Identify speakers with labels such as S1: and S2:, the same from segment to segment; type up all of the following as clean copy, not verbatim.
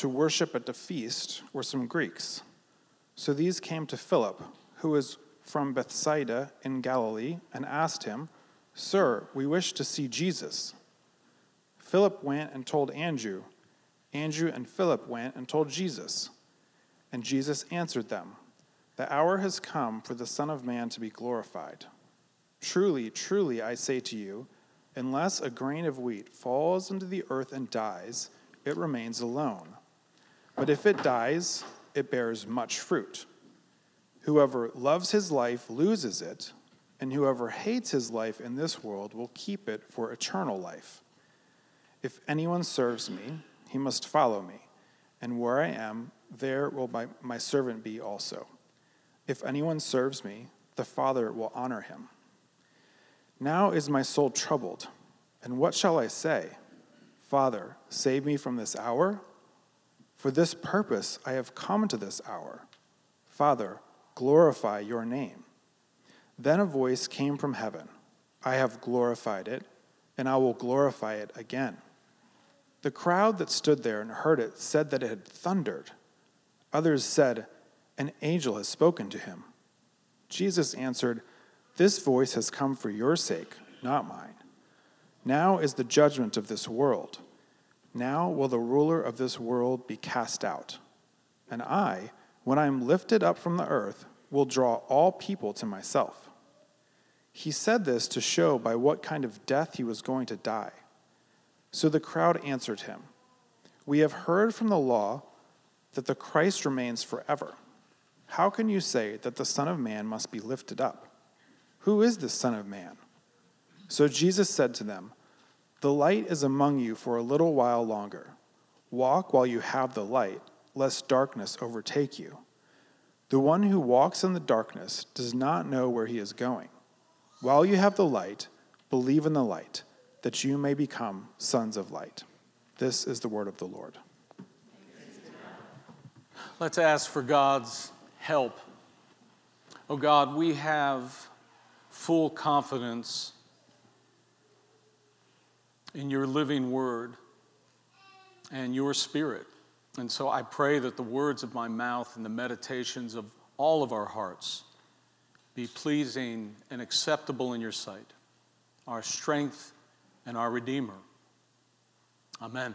S1: to worship at the feast were some Greeks. So these came to Philip, who was from Bethsaida in Galilee, and asked him, "Sir, we wish to see Jesus." Philip went and told Andrew. Andrew and Philip went and told Jesus. And Jesus answered them, "The hour has come for the Son of Man to be glorified. Truly, truly, I say to you, unless a grain of wheat falls into the earth and dies, it remains alone. But if it dies, it bears much fruit. Whoever loves his life loses it, and whoever hates his life in this world will keep it for eternal life. If anyone serves me, he must follow me, and where I am, there will my servant be also. If anyone serves me, the Father will honor him. Now is my soul troubled, and what shall I say? Father, save me from this hour? For this purpose I have come to this hour. Father, glorify your name." Then a voice came from heaven, "I have glorified it, and I will glorify it again." The crowd that stood there and heard it said that it had thundered. Others said, "An angel has spoken to him." Jesus answered, "This voice has come for your sake, not mine. Now is the judgment of this world. Now will the ruler of this world be cast out. And I, when I am lifted up from the earth, will draw all people to myself." He said this to show by what kind of death he was going to die. So the crowd answered him, "We have heard from the law that the Christ remains forever. How can you say that the Son of Man must be lifted up? Who is this Son of Man?" So Jesus said to them, "The light is among you for a little while longer. Walk while you have the light, lest darkness overtake you. The one who walks in the darkness does not know where he is going. While you have the light, believe in the light, that you may become sons of light." This is the word of the Lord.
S2: Let's ask for God's help. Oh God, we have full confidence in your living word and your spirit. And so I pray that the words of my mouth and the meditations of all of our hearts be pleasing and acceptable in your sight, our strength and our Redeemer. Amen.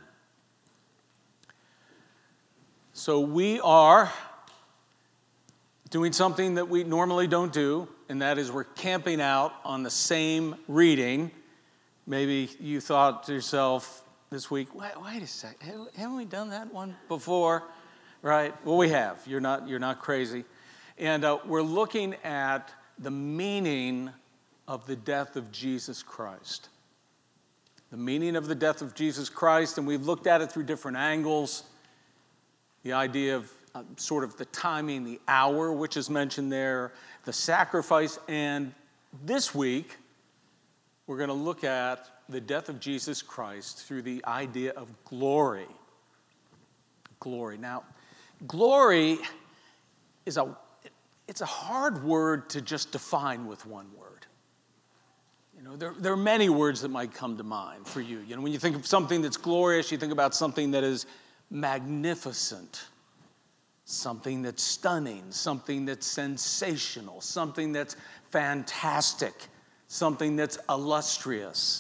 S2: So we are doing something that we normally don't do, and that is we're camping out on the same reading. Maybe you thought to yourself this week, wait a second, haven't we done that one before? Right? Well, we have. You're not crazy. And we're looking at the meaning of the death of Jesus Christ. The meaning of the death of Jesus Christ, and we've looked at it through different angles. The idea of sort of the timing, the hour, which is mentioned there, the sacrifice, and this week, we're going to look at the death of Jesus Christ through the idea of glory. Glory. Now, glory is it's a hard word to just define with one word. You know, there are many words that might come to mind for you. You know, when you think of something that's glorious, you think about something that is magnificent, something that's stunning, something that's sensational, something that's fantastic, something that's illustrious.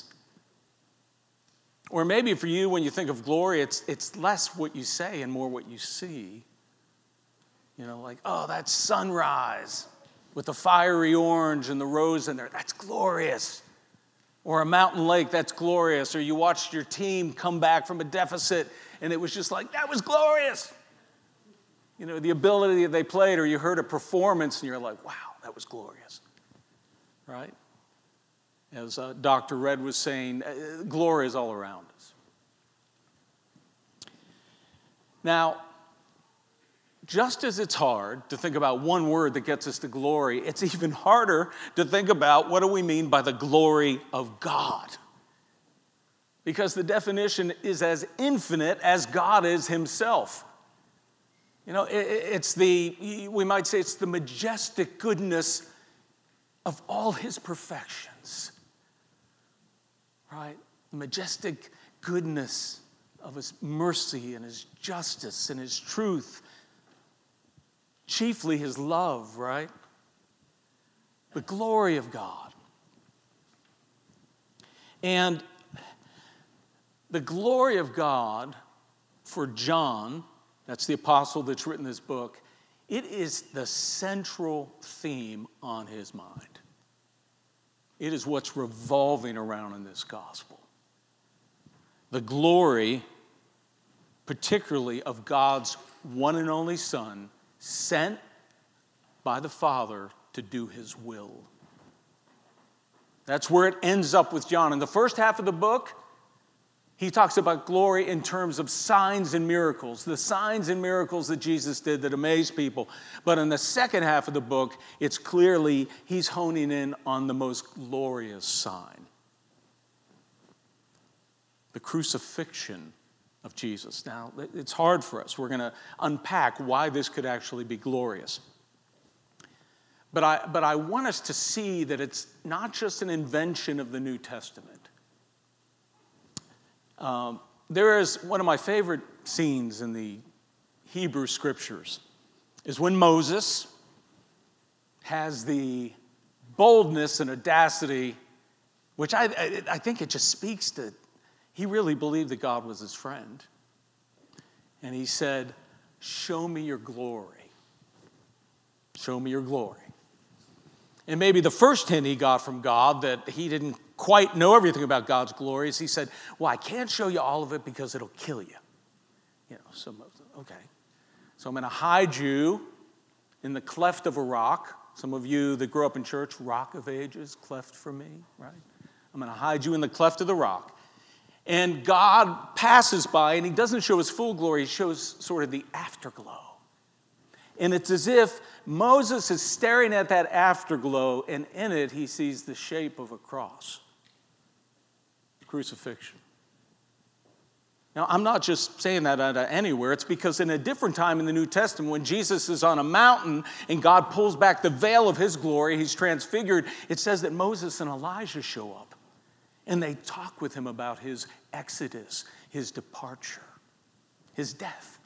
S2: Or maybe for you, when you think of glory, it's less what you say and more what you see. You know, like, oh, that sunrise with the fiery orange and the rose in there, that's glorious. Or a mountain lake, that's glorious. Or you watched your team come back from a deficit and it was just like, that was glorious. You know, the ability that they played, or you heard a performance and you're like, wow, that was glorious. Right? As Dr. Red was saying, glory is all around us. Now, just as it's hard to think about one word that gets us to glory, it's even harder to think about what do we mean by the glory of God. Because the definition is as infinite as God is himself. You know, we might say it's the majestic goodness of all his perfections. Right? The majestic goodness of his mercy and his justice and his truth. Chiefly his love, right? The glory of God. And the glory of God for John, that's the apostle that's written this book, it is the central theme on his mind. It is what's revolving around in this gospel. The glory, particularly of God's one and only Son, sent by the Father to do his will. That's where it ends up with John. In the first half of the book, he talks about glory in terms of signs and miracles, the signs and miracles that Jesus did that amazed people. But in the second half of the book, it's clearly he's honing in on the most glorious sign, the crucifixion of Jesus. Now, it's hard for us. We're going to unpack why this could actually be glorious. But I want us to see that it's not just an invention of the New Testament. There is one of my favorite scenes in the Hebrew Scriptures is when Moses has the boldness and audacity, which I think it just speaks to, he really believed that God was his friend. And he said, "Show me your glory. Show me your glory." And maybe the first hint he got from God that he didn't quite know everything about God's glory is he said, "Well, I can't show you all of it because it'll kill you." Okay. So I'm going to hide you in the cleft of a rock. Some of you that grew up in church, Rock of Ages, cleft for me, right? I'm going to hide you in the cleft of the rock. And God passes by, and he doesn't show his full glory. He shows sort of the afterglow. And it's as if Moses is staring at that afterglow, and in it he sees the shape of a cross. Crucifixion. Now, I'm not just saying that out of anywhere. It's because in a different time in the New Testament, when Jesus is on a mountain and God pulls back the veil of his glory, he's transfigured, it says that Moses and Elijah show up. And they talk with him about his exodus, his departure, his death.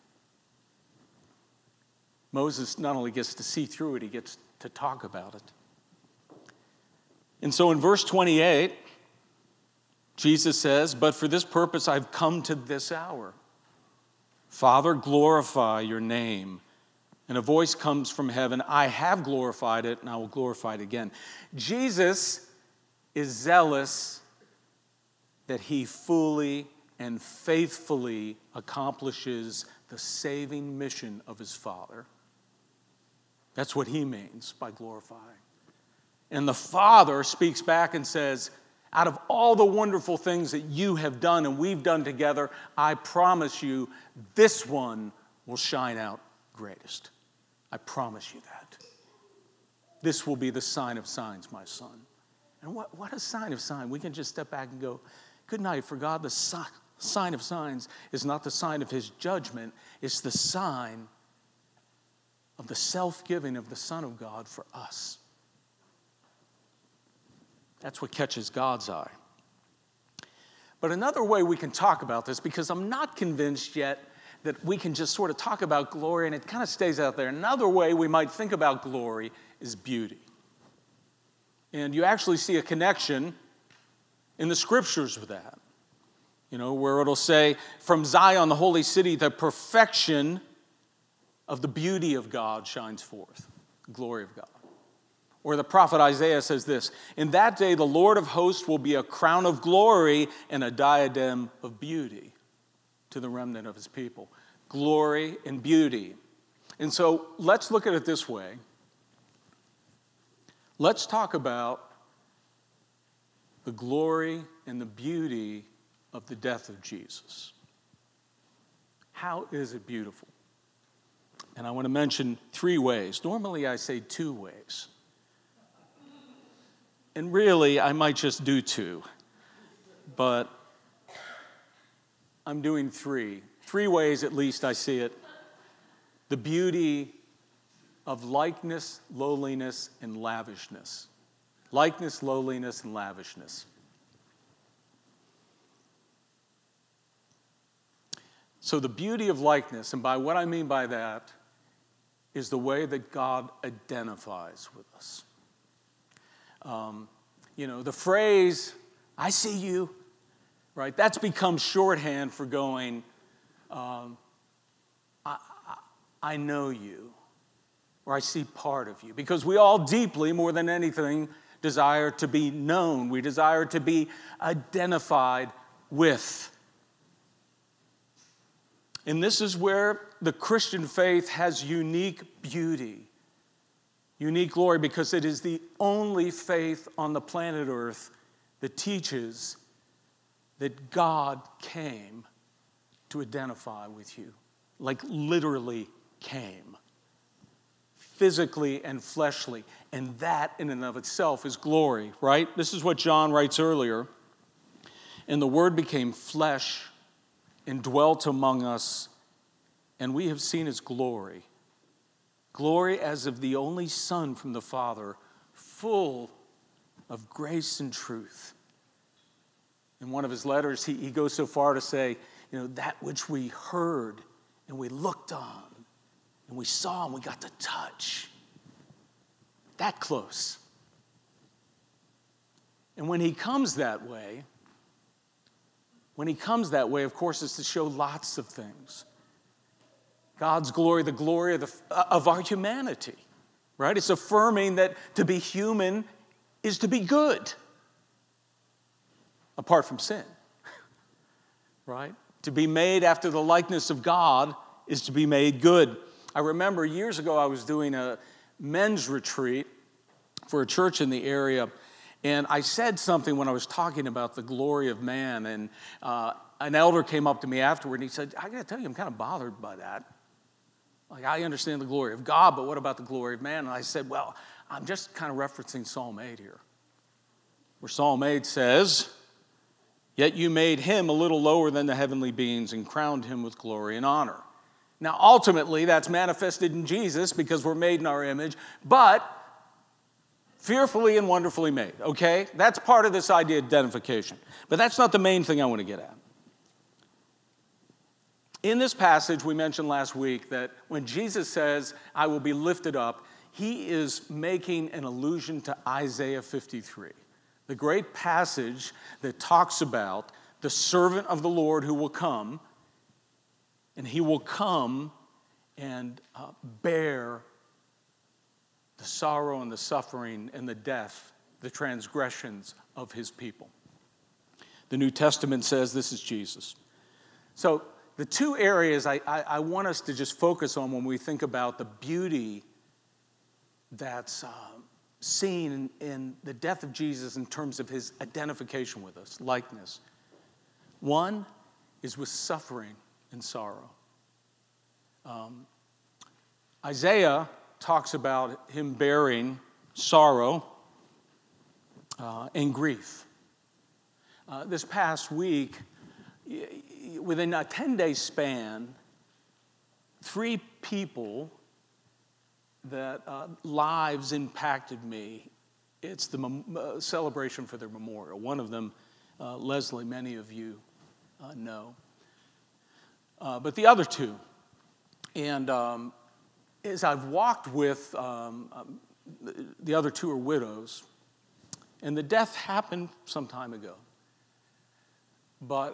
S2: Moses not only gets to see through it, he gets to talk about it. And so in verse 28, Jesus says, "But for this purpose I've come to this hour. Father, glorify your name." And a voice comes from heaven, "I have glorified it, and I will glorify it again." Jesus is zealous that he fully and faithfully accomplishes the saving mission of his Father. That's what he means by glorifying. And the Father speaks back and says, "Out of all the wonderful things that you have done and we've done together, I promise you this one will shine out greatest. I promise you that. This will be the sign of signs, my son." And what a sign of sign. We can just step back and go, good night, for God, the sign of signs is not the sign of his judgment. It's the sign of the self-giving of the Son of God for us. That's what catches God's eye. But another way we can talk about this, because I'm not convinced yet that we can just sort of talk about glory and it kind of stays out there. Another way we might think about glory is beauty. And you actually see a connection in the Scriptures with that. Where it'll say, "From Zion, the holy city, the perfection of the beauty of God shines forth." The glory of God. Or the prophet Isaiah says this, "In that day the Lord of hosts will be a crown of glory and a diadem of beauty to the remnant of his people." Glory and beauty. And so let's look at it this way. Let's talk about the glory and the beauty of the death of Jesus. How is it beautiful? And I want to mention 3 ways. Normally I say 2 ways. And really, I might just do 2. But I'm doing 3. 3 ways at least I see it. The beauty of likeness, lowliness, and lavishness. Likeness, lowliness, and lavishness. So the beauty of likeness, and by what I mean by that, is the way that God identifies with us. The phrase, "I see you," right? That's become shorthand for going, I know you, or I see part of you. Because we all deeply, more than anything, desire to be known. We desire to be identified with. And this is where the Christian faith has unique beauty, unique glory, because it is the only faith on the planet Earth that teaches that God came to identify with you. Like literally came. Physically and fleshly. And that in and of itself is glory, right? This is what John writes earlier. "And the Word became flesh and dwelt among us, and we have seen his glory. Glory as of the only Son from the Father, full of grace and truth." In one of his letters, he goes so far to say, that which we heard and we looked on and we saw and we got to touch. That close. And when he comes that way, of course, it's to show lots of things. God's glory, the glory of our humanity, right? It's affirming that to be human is to be good, apart from sin, right? To be made after the likeness of God is to be made good. I remember years ago I was doing a men's retreat for a church in the area, and I said something when I was talking about the glory of man, and an elder came up to me afterward and he said, "I got to tell you, I'm kind of bothered by that. Like, I understand the glory of God, but what about the glory of man?" And I said, well, I'm just kind of referencing Psalm 8 here, where Psalm 8 says, "Yet you made him a little lower than the heavenly beings and crowned him with glory and honor." Now, ultimately, that's manifested in Jesus because we're made in our image, but fearfully and wonderfully made, okay? That's part of this idea of identification. But that's not the main thing I want to get at. In this passage, we mentioned last week that when Jesus says, "I will be lifted up," he is making an allusion to Isaiah 53, the great passage that talks about the servant of the Lord who will come, and he will come and bear the sorrow and the suffering and the death, the transgressions of his people. The New Testament says this is Jesus. So the two areas I want us to just focus on when we think about the beauty that's seen in the death of Jesus in terms of his identification with us, likeness. One is with suffering and sorrow. Isaiah talks about him bearing sorrow and grief. This past week, within a 10-day span, 3 people that lives impacted me. It's the celebration for their memorial. One of them, Leslie, many of you know. But the other 2, and as I've walked with, the other 2 are widows, and the death happened some time ago. But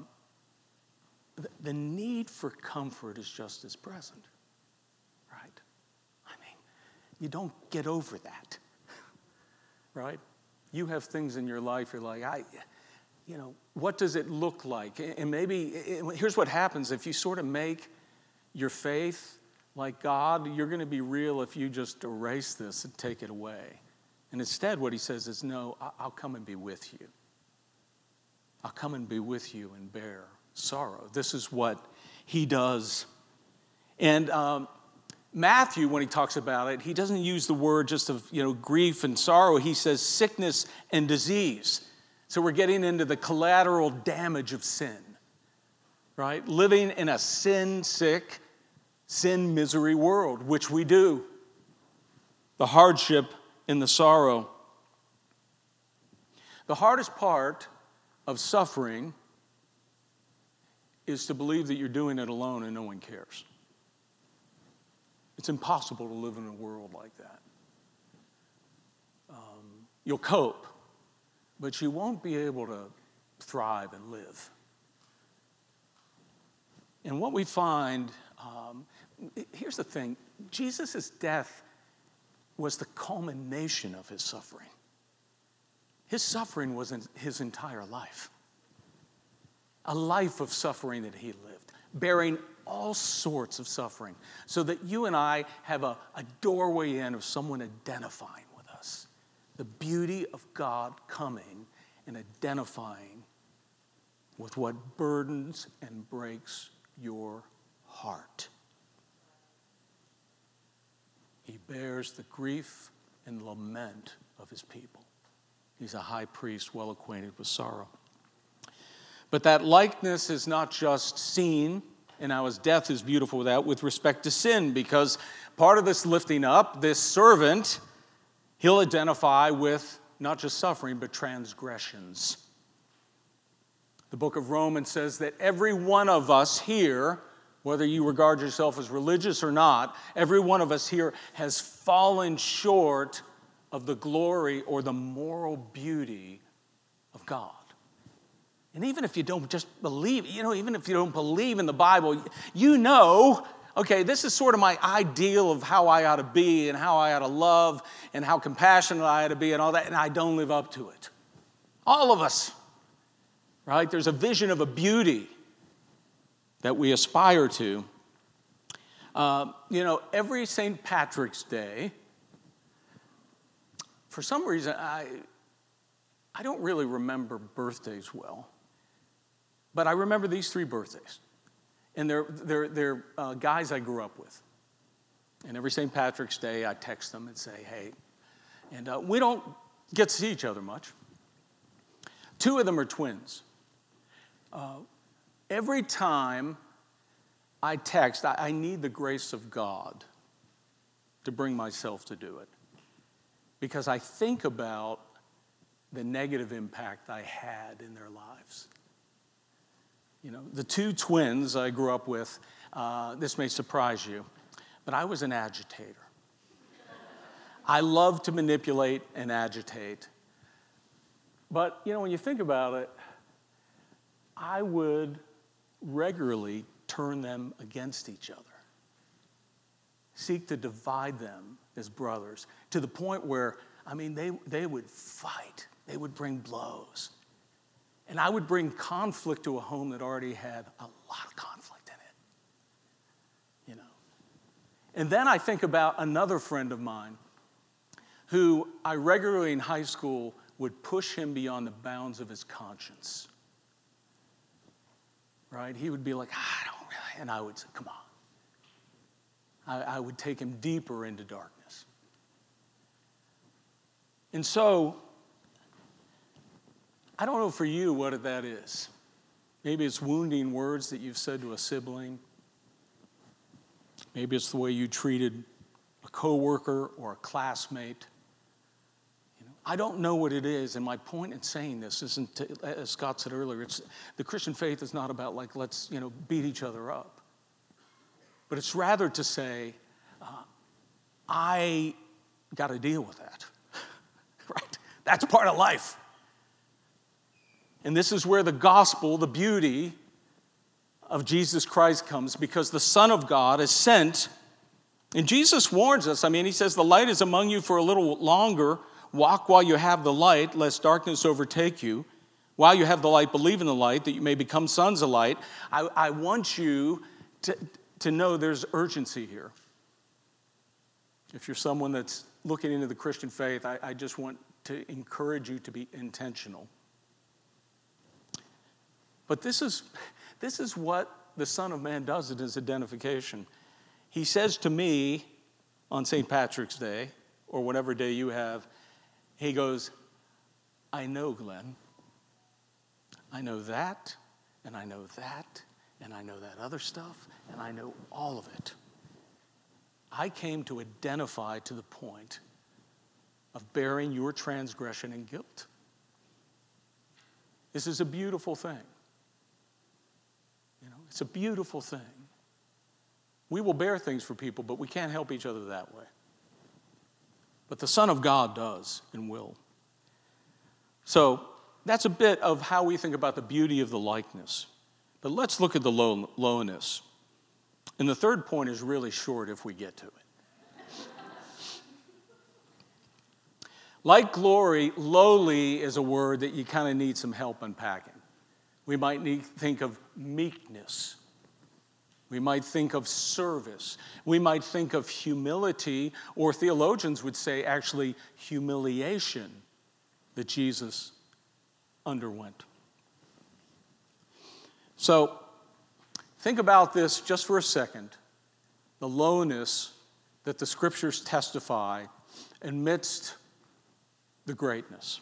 S2: the need for comfort is just as present, right? I mean, you don't get over that, right? You have things in your life, you're like, what does it look like? And maybe, here's what happens. If you sort of make your faith like God, you're going to be real if you just erase this and take it away. And instead, what he says is, no, I'll come and be with you. I'll come and be with you and bear sorrow. This is what he does. And Matthew, when he talks about it, he doesn't use the word just of grief and sorrow. He says sickness and disease. So we're getting into the collateral damage of sin, right? Living in a sin-sick, sin-misery world, which we do. The hardship and the sorrow. The hardest part of suffering is to believe that you're doing it alone and no one cares. It's impossible to live in a world like that. You'll cope, but you won't be able to thrive and live. And what we find, here's the thing, Jesus' death was the culmination of his suffering. His suffering was his entire life. A life of suffering that he lived, bearing all sorts of suffering, so that you and I have a doorway in of someone identifying with us. The beauty of God coming and identifying with what burdens and breaks your heart. He bears the grief and lament of his people. He's a high priest well acquainted with sorrow. But that likeness is not just seen, and how his death is beautiful with respect to sin, because part of this lifting up, this servant, he'll identify with not just suffering, but transgressions. The book of Romans says that every one of us here, whether you regard yourself as religious or not, every one of us here has fallen short of the glory or the moral beauty of God. And even if you don't just believe, even if you don't believe in the Bible, okay, this is sort of my ideal of how I ought to be and how I ought to love and how compassionate I ought to be and all that, and I don't live up to it. All of us, right? There's a vision of a beauty that we aspire to. Every St. Patrick's Day, for some reason, I don't really remember birthdays well, but I remember these 3 birthdays. And they're guys I grew up with. And every St. Patrick's Day, I text them and say, hey. And we don't get to see each other much. 2 of them are twins. Every time I text, I need the grace of God to bring myself to do it. Because I think about the negative impact I had in their lives. The 2 twins I grew up with, this may surprise you, but I was an agitator. I love to manipulate and agitate. But, when you think about it, I would regularly turn them against each other, seek to divide them as brothers, to the point where, they would fight. They would bring blows. And I would bring conflict to a home that already had a lot of conflict in it. And then I think about another friend of mine who I regularly in high school would push him beyond the bounds of his conscience. Right? He would be like, I don't really, and I would say, come on. I would take him deeper into darkness. And so, I don't know for you what that is. Maybe it's wounding words that you've said to a sibling. Maybe it's the way you treated a coworker or a classmate. I don't know what it is, and my point in saying this isn't, as Scott said earlier, the Christian faith is not about let's beat each other up. But it's rather to say, I got to deal with that. Right? That's part of life. And this is where the gospel, the beauty of Jesus Christ comes, because the Son of God is sent. And Jesus warns us. He says, the light is among you for a little longer. Walk while you have the light, lest darkness overtake you. While you have the light, believe in the light, that you may become sons of light. I want you to know there's urgency here. If you're someone that's looking into the Christian faith, I just want to encourage you to be intentional. But this is what the Son of Man does in his identification. He says to me on St. Patrick's Day, or whatever day you have, he goes, I know, Glenn. I know that, and I know that, and I know that other stuff, and I know all of it. I came to identify to the point of bearing your transgression and guilt. This is a beautiful thing. It's a beautiful thing. We will bear things for people, but we can't help each other that way. But the Son of God does and will. So that's a bit of how we think about the beauty of the likeness. But let's look at the lowness. And the third point is really short if we get to it. Like glory, lowly is a word that you kind of need some help unpacking. We might think of meekness. We might think of service. We might think of humility, or theologians would say actually humiliation that Jesus underwent. So think about this just for a second, the lowness that the scriptures testify amidst the greatness.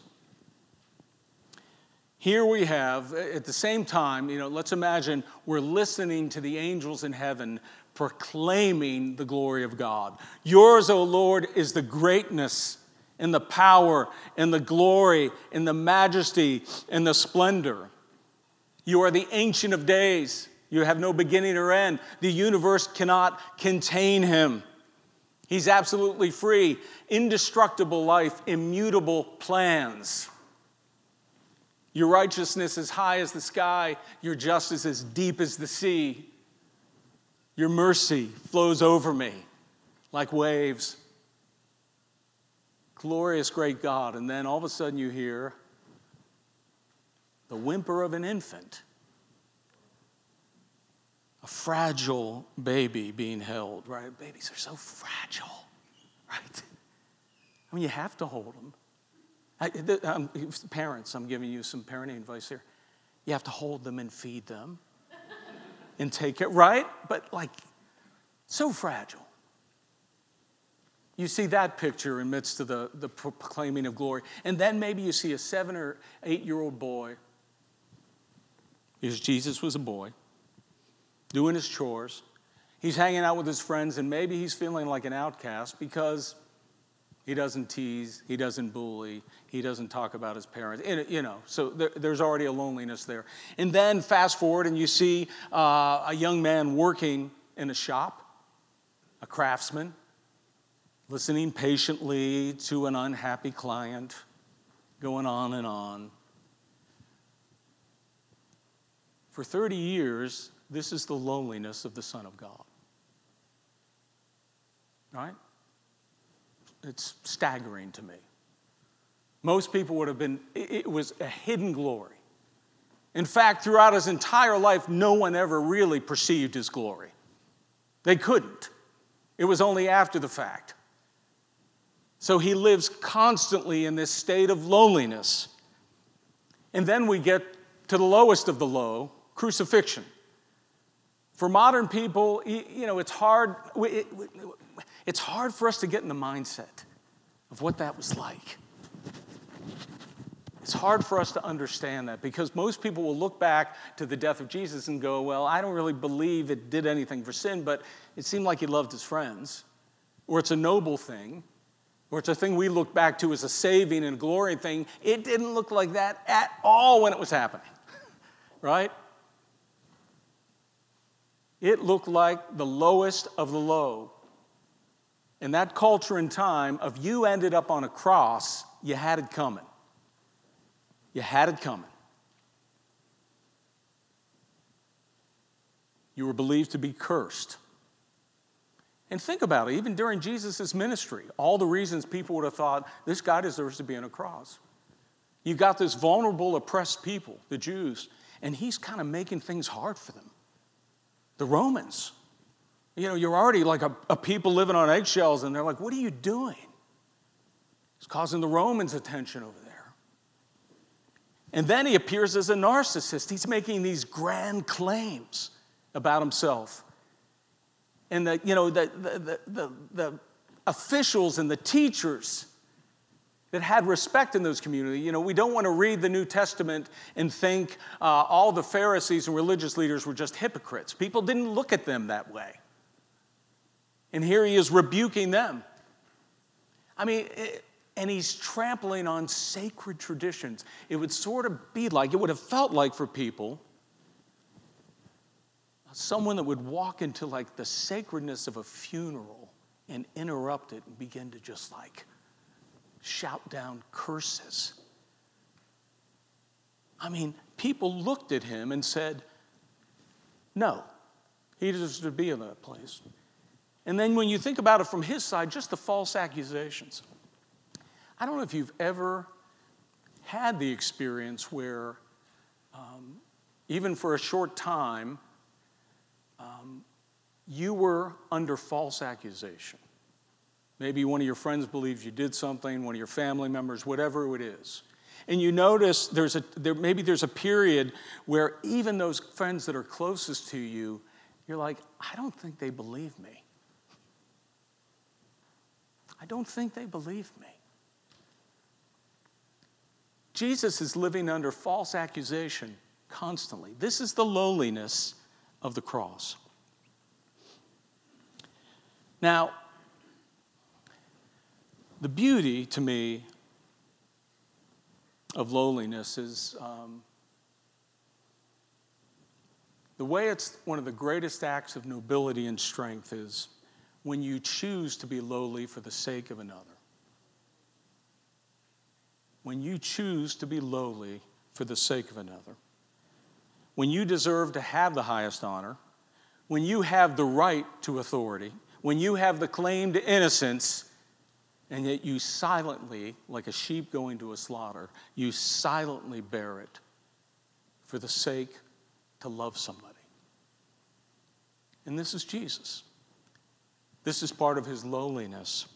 S2: Here we have, at the same time, let's imagine we're listening to the angels in heaven proclaiming the glory of God. Yours, O Lord, is the greatness and the power and the glory and the majesty and the splendor. You are the Ancient of Days. You have no beginning or end. The universe cannot contain him. He's absolutely free. Indestructible life, immutable plans. Your righteousness is high as the sky. Your justice is deep as the sea. Your mercy flows over me like waves. Glorious great God. And then all of a sudden you hear the whimper of an infant. A fragile baby being held, right? Babies are so fragile, right? I mean, you have to hold them. Parents, I'm giving you some parenting advice here. You have to hold them and feed them and take it, right? But so fragile. You see that picture in midst of the proclaiming of glory. And then maybe you see a 7 or 8-year-old boy, because Jesus was a boy, doing his chores. He's hanging out with his friends, and maybe he's feeling like an outcast because he doesn't tease, he doesn't bully, he doesn't talk about his parents. So there's already a loneliness there. And then fast forward, and you see a young man working in a shop, a craftsman, listening patiently to an unhappy client, going on and on. For 30 years, this is the loneliness of the Son of God. Right? It's staggering to me. Most people would have been, it was a hidden glory. In fact, throughout his entire life, no one ever really perceived his glory. They couldn't. It was only after the fact. So he lives constantly in this state of loneliness. And then we get to the lowest of the low, crucifixion. For modern people, it's hard. It's hard for us to get in the mindset of what that was like. It's hard for us to understand that because most people will look back to the death of Jesus and go, well, I don't really believe it did anything for sin, but it seemed like he loved his friends, or it's a noble thing, or it's a thing we look back to as a saving and glory thing. It didn't look like that at all when it was happening, right? It looked like the lowest of the low. In that culture and time, if you ended up on a cross, you had it coming. You had it coming. You were believed to be cursed. And think about it, even during Jesus' ministry, all the reasons people would have thought, this guy deserves to be on a cross. You got this vulnerable, oppressed people, the Jews, and he's kind of making things hard for them. The Romans. You're already like a people living on eggshells, and they're like, what are you doing? It's causing the Romans attention over there. And then he appears as a narcissist. He's making these grand claims about himself. And the officials and the teachers that had respect in those communities. We don't want to read the New Testament and think all the Pharisees and religious leaders were just hypocrites. People didn't look at them that way. And here he is rebuking them. And he's trampling on sacred traditions. It would sort of be like, it would have felt like for people, someone that would walk into like the sacredness of a funeral and interrupt it and begin to just like shout down curses. I mean, people looked at him and said, no, he deserves to be in that place. And then when you think about it from his side, just the false accusations. I don't know if you've ever had the experience where, even for a short time, you were under false accusation. Maybe one of your friends believes you did something, one of your family members, whatever it is. And you notice maybe there's a period where even those friends that are closest to you, you're like, I don't think they believe me. I don't think they believe me. Jesus is living under false accusation constantly. This is the lowliness of the cross. Now, the beauty to me of lowliness is the way it's one of the greatest acts of nobility and strength is when you choose to be lowly for the sake of another. When you choose to be lowly for the sake of another. When you deserve to have the highest honor. When you have the right to authority. When you have the claim to innocence, and yet you silently, like a sheep going to a slaughter, you silently bear it for the sake to love somebody. And this is Jesus. This is part of his lowliness.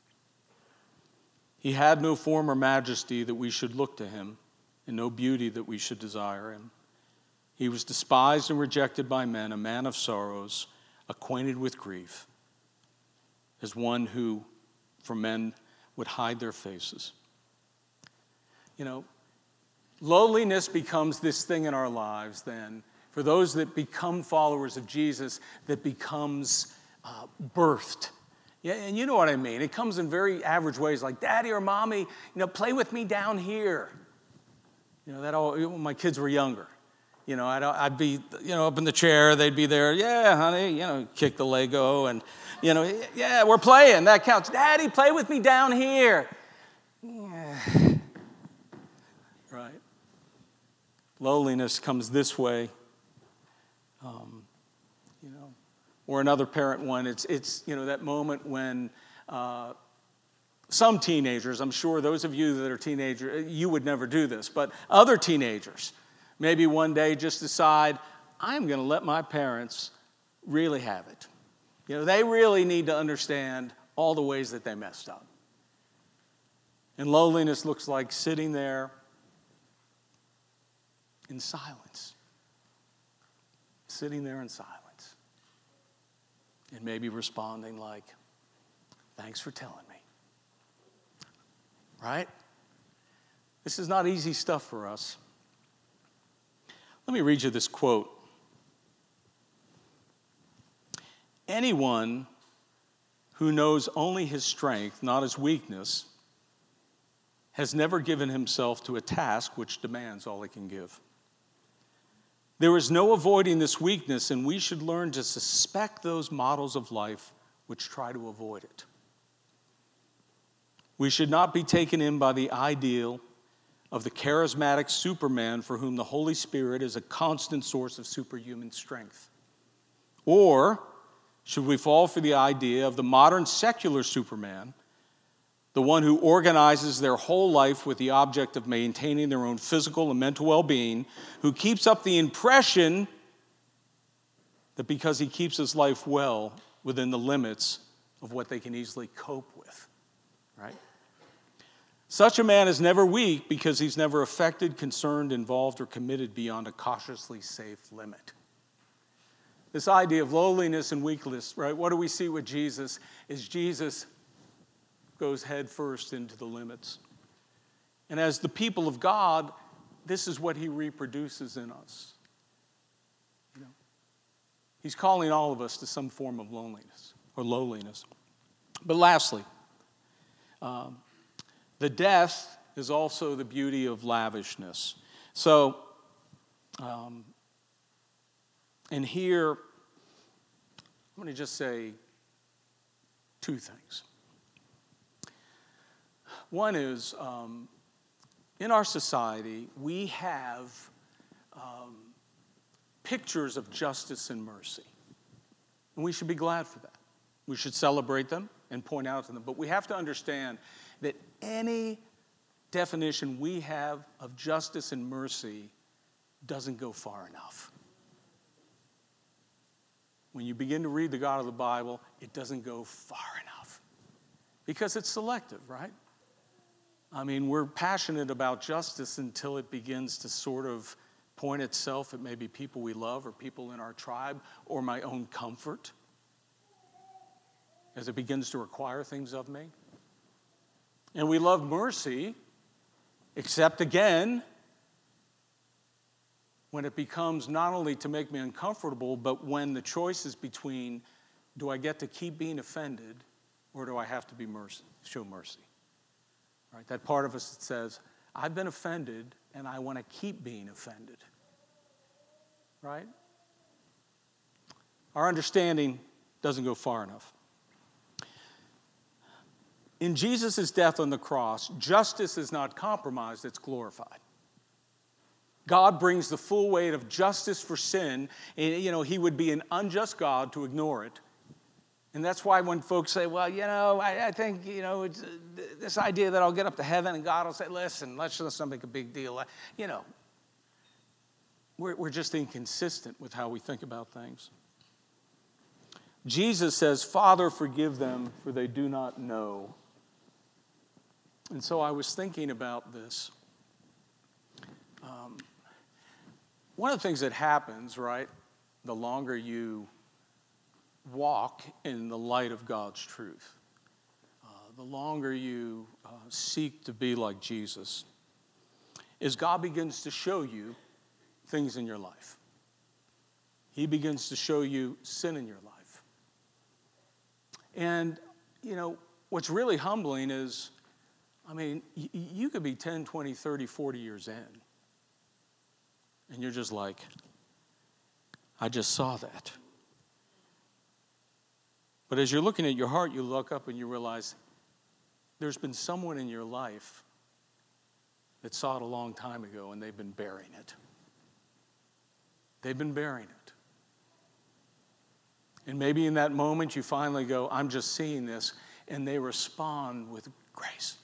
S2: He had no form or majesty that we should look to him, and no beauty that we should desire him. He was despised and rejected by men, a man of sorrows, acquainted with grief, as one who for men would hide their faces. You know, lowliness becomes this thing in our lives then, for those that become followers of Jesus, that becomes birthed. Yeah, and you know what I mean. It comes in very average ways, like, Daddy or Mommy, play with me down here. That all, when my kids were younger. I'd be, up in the chair, they'd be there, yeah, honey, kick the Lego, and, yeah, we're playing, that counts. Daddy, play with me down here. Yeah. Right. Lowliness comes this way. Or another parent one, it's that moment when some teenagers, I'm sure those of you that are teenagers, you would never do this, but other teenagers, maybe one day just decide, I'm going to let my parents really have it. They really need to understand all the ways that they messed up. And lowliness looks like sitting there in silence. Sitting there in silence. And maybe responding like, thanks for telling me. Right? This is not easy stuff for us. Let me read you this quote. Anyone who knows only his strength, not his weakness, has never given himself to a task which demands all he can give. There is no avoiding this weakness, and we should learn to suspect those models of life which try to avoid it. We should not be taken in by the ideal of the charismatic Superman for whom the Holy Spirit is a constant source of superhuman strength. Or should we fall for the idea of the modern secular Superman, the one who organizes their whole life with the object of maintaining their own physical and mental well-being, who keeps up the impression that because he keeps his life well within the limits of what they can easily cope with, right? Such a man is never weak because he's never affected, concerned, involved, or committed beyond a cautiously safe limit. This idea of lowliness and weakness, right? What do we see with Jesus? Is Jesus goes head first into the limits. And as the people of God, this is what he reproduces in us. He's calling all of us to some form of loneliness or lowliness. But lastly, the death is also the beauty of lavishness. So, and here I'm going to just say two things. One is, in our society, we have pictures of justice and mercy. And we should be glad for that. We should celebrate them and point out to them. But we have to understand that any definition we have of justice and mercy doesn't go far enough. When you begin to read the God of the Bible, it doesn't go far enough. Because it's selective, right? I mean, we're passionate about justice until it begins to sort of point itself at maybe people we love or people in our tribe or my own comfort. As it begins to require things of me. And we love mercy, except again, when it becomes not only to make me uncomfortable, but when the choice is between, do I get to keep being offended, or do I have to show mercy? Right? That part of us that says, I've been offended, and I want to keep being offended. Right? Our understanding doesn't go far enough. In Jesus' death on the cross, justice is not compromised, it's glorified. God brings the full weight of justice for sin. And, he would be an unjust God to ignore it. And that's why when folks say, well, I think, it's this idea that I'll get up to heaven and God will say, listen, let's not make a big deal. We're just inconsistent with how we think about things. Jesus says, Father, forgive them, for they do not know. And so I was thinking about this. One of the things that happens, right, the longer you walk in the light of God's truth, the longer you seek to be like Jesus, is God begins to show you things in your life. He begins to show you sin in your life. And, what's really humbling is, you could be 10, 20, 30, 40 years in, and you're just like, I just saw that. But as you're looking at your heart, you look up and you realize there's been someone in your life that saw it a long time ago, and they've been bearing it. They've been bearing it. And maybe in that moment you finally go, I'm just seeing this, and they respond with grace.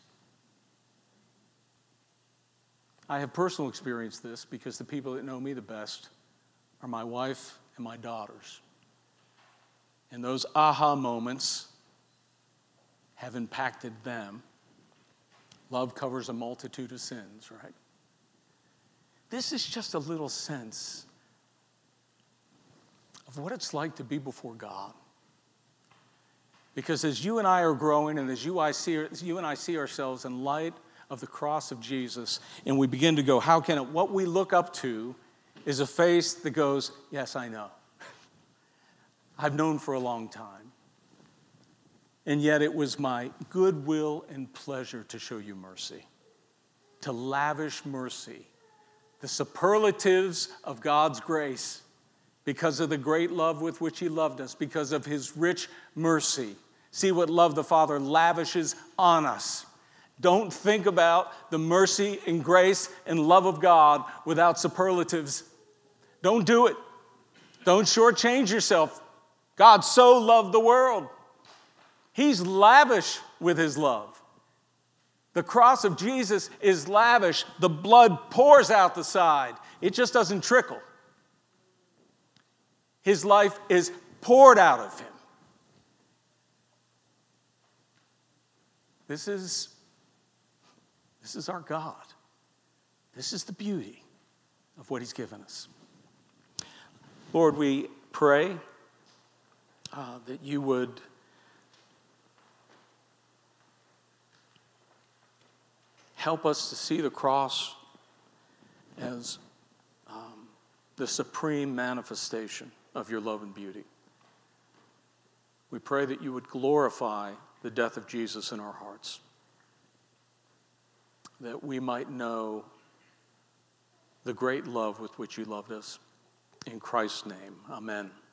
S2: I have personal experience this because the people that know me the best are my wife and my daughters. And those aha moments have impacted them. Love covers a multitude of sins, right? This is just a little sense of what it's like to be before God. Because as you and I are growing, and as you and I see ourselves in light of the cross of Jesus, and we begin to go, how can it? What we look up to is a face that goes, yes, I know. I've known for a long time. And yet it was my goodwill and pleasure to show you mercy, to lavish mercy, the superlatives of God's grace, because of the great love with which he loved us, because of his rich mercy. See what love the Father lavishes on us. Don't think about the mercy and grace and love of God without superlatives. Don't do it. Don't shortchange yourself. God so loved the world. He's lavish with his love. The cross of Jesus is lavish. The blood pours out the side. It just doesn't trickle. His life is poured out of him. This is our God. This is the beauty of what he's given us. Lord, we pray that you would help us to see the cross as the supreme manifestation of your love and beauty. We pray that you would glorify the death of Jesus in our hearts, that we might know the great love with which you loved us. In Christ's name, amen.